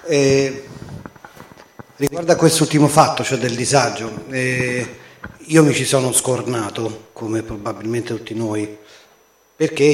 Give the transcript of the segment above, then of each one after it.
Riguardo a quest'ultimo fatto, cioè del disagio, io mi ci sono scornato, come probabilmente tutti noi, perché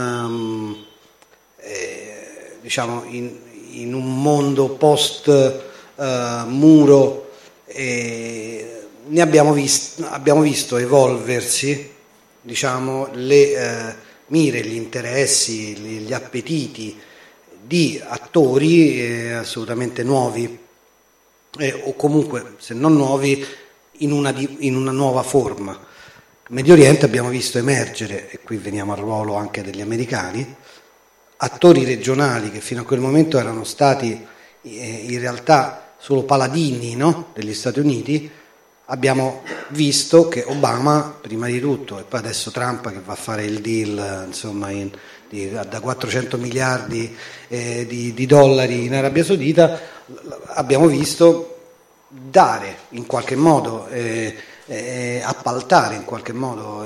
in un mondo post muro abbiamo visto evolversi, diciamo, le mire, gli interessi, gli appetiti di attori assolutamente nuovi, o comunque, se non nuovi, in una nuova forma. In Medio Oriente abbiamo visto emergere, e qui veniamo al ruolo anche degli americani, attori regionali che fino a quel momento erano stati in realtà solo paladini, no? Degli Stati Uniti. Abbiamo visto che Obama, prima di tutto, e poi adesso Trump che va a fare il deal, insomma, da 400 miliardi di dollari in Arabia Saudita, abbiamo visto dare in qualche modo, appaltare in qualche modo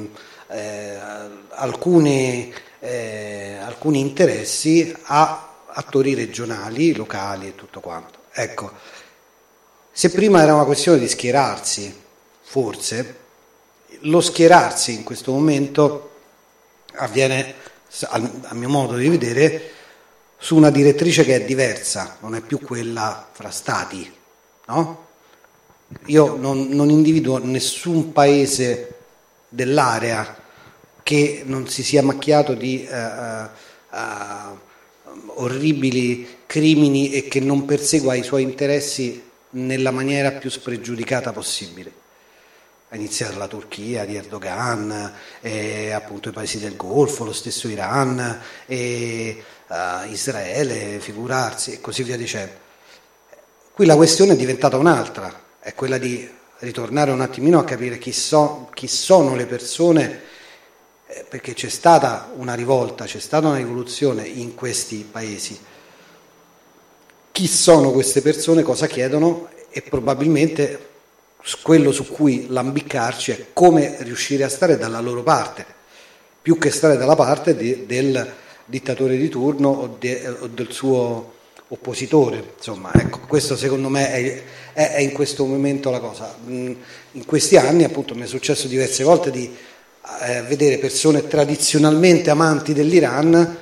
alcuni interessi a attori regionali, locali e tutto quanto. Ecco, se prima era una questione di schierarsi, forse, lo schierarsi in questo momento avviene, a mio modo di vedere, su una direttrice che è diversa, non è più quella fra stati, no? Io non individuo nessun paese dell'area che non si sia macchiato di orribili crimini e che non persegua i suoi interessi nella maniera più spregiudicata possibile. A iniziare dalla Turchia, di Erdogan, appunto i paesi del Golfo, lo stesso Iran, Israele, figurarsi, e così via dicendo. Qui la questione è diventata un'altra, è quella di ritornare un attimino a capire chi sono le persone, perché c'è stata una rivolta, c'è stata una rivoluzione in questi paesi. Chi sono queste persone, cosa chiedono, e probabilmente quello su cui lambiccarci è come riuscire a stare dalla loro parte, più che stare dalla parte del dittatore di turno o del suo oppositore. Insomma, ecco, questo secondo me è in questo momento la cosa. In questi anni, appunto, mi è successo diverse volte di vedere persone tradizionalmente amanti dell'Iran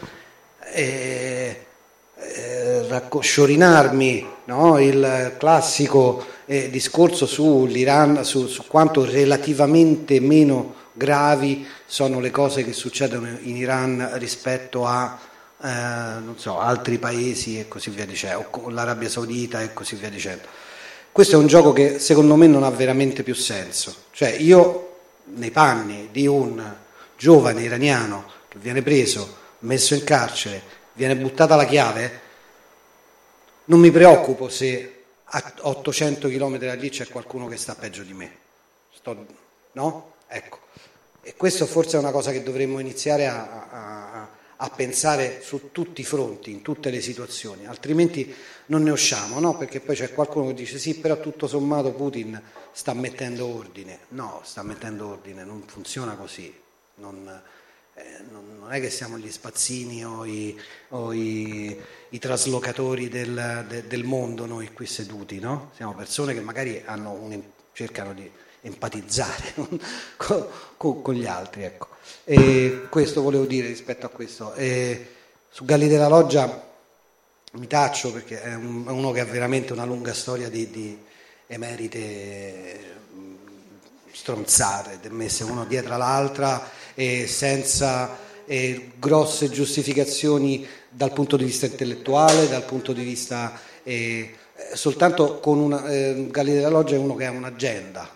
sciorinarmi, no? Il classico discorso sull'Iran, su quanto relativamente meno gravi sono le cose che succedono in Iran rispetto a non so, altri paesi e così via dicendo, o con l'Arabia Saudita e così via dicendo. Questo è un gioco che secondo me non ha veramente più senso. Cioè, io nei panni di un giovane iraniano che viene preso, messo in carcere, viene buttata la chiave, non mi preoccupo se a 800 km da lì c'è qualcuno che sta peggio di me. No? Ecco. E questo forse è una cosa che dovremmo iniziare a pensare su tutti i fronti, in tutte le situazioni, altrimenti non ne usciamo, no? Perché poi c'è qualcuno che dice sì, però tutto sommato Putin sta mettendo ordine. No, sta mettendo ordine, non funziona così. Non è che siamo gli spazzini o i traslocatori del mondo noi qui seduti, no? Siamo persone che magari cercano di empatizzare con gli altri, ecco. E questo volevo dire rispetto a questo. Su Galli della Loggia mi taccio perché è uno che ha veramente una lunga storia di emerite stronzate, messe uno dietro l'altra e senza grosse giustificazioni dal punto di vista intellettuale, dal punto di vista soltanto con Galli della Loggia è uno che ha un'agenda,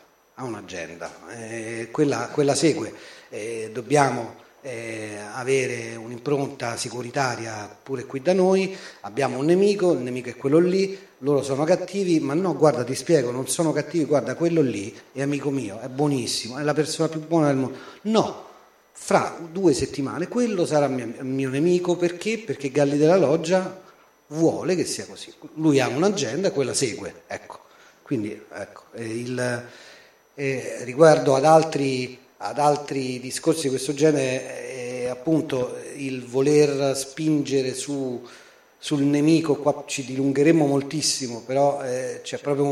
quella segue. Dobbiamo avere un'impronta sicuritaria pure qui da noi, abbiamo un nemico, il nemico è quello lì, loro sono cattivi, ma no, guarda, ti spiego, non sono cattivi, guarda, quello lì è amico mio, è buonissimo, è la persona più buona del mondo. No, fra 2 settimane quello sarà mio nemico, perché? Perché Galli della Loggia vuole che sia così. Lui ha un'agenda e quella segue, ecco. Quindi, ecco, riguardo ad altri discorsi di questo genere, appunto il voler spingere su sul nemico, qua ci dilungheremmo moltissimo, però c'è proprio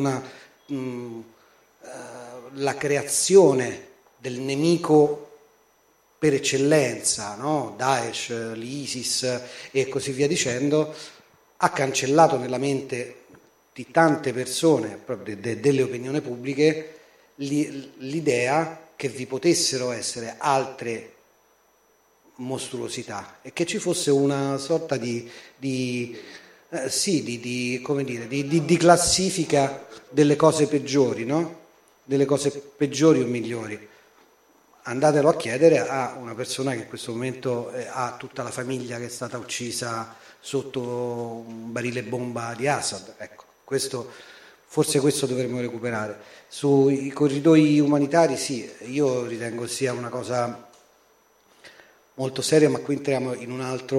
la creazione del nemico per eccellenza, no? Daesh, l'ISIS e così via dicendo, ha cancellato nella mente di tante persone, proprio delle opinioni pubbliche, l'idea che vi potessero essere altre mostruosità e che ci fosse una sorta di classifica delle cose peggiori, no? Delle cose peggiori o migliori. Andatelo a chiedere a una persona che in questo momento ha tutta la famiglia che è stata uccisa sotto un barile bomba di Assad. Ecco, forse questo dovremmo recuperare. Sui corridoi umanitari sì, io ritengo sia una cosa molto seria, ma qui entriamo in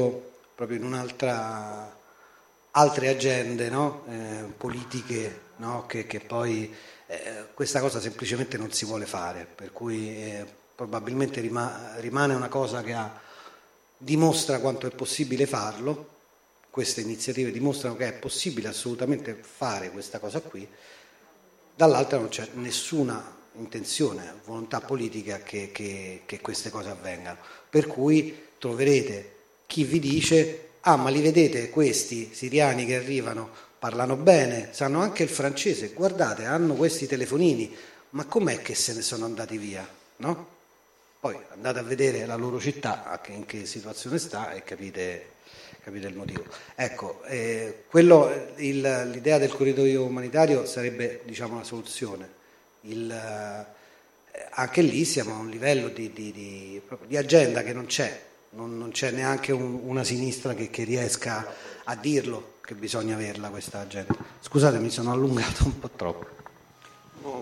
altre agende, no? Politiche, no? Che poi questa cosa semplicemente non si vuole fare, per cui probabilmente rimane una cosa che dimostra quanto è possibile farlo. Queste iniziative dimostrano che è possibile assolutamente fare questa cosa qui. Dall'altra non c'è nessuna intenzione, volontà politica che queste cose avvengano, per cui troverete chi vi dice: ah, ma li vedete questi siriani che arrivano, parlano bene, sanno anche il francese, guardate, hanno questi telefonini, ma com'è che se ne sono andati via, no? Poi andate a vedere la loro città, in che situazione sta, e capite il motivo. Ecco, l'idea del corridoio umanitario sarebbe, diciamo, la soluzione. Anche lì siamo a un livello di agenda che non c'è, non c'è neanche una sinistra che riesca a dirlo che bisogna averla questa agenda. Scusate, mi sono allungato un po' troppo.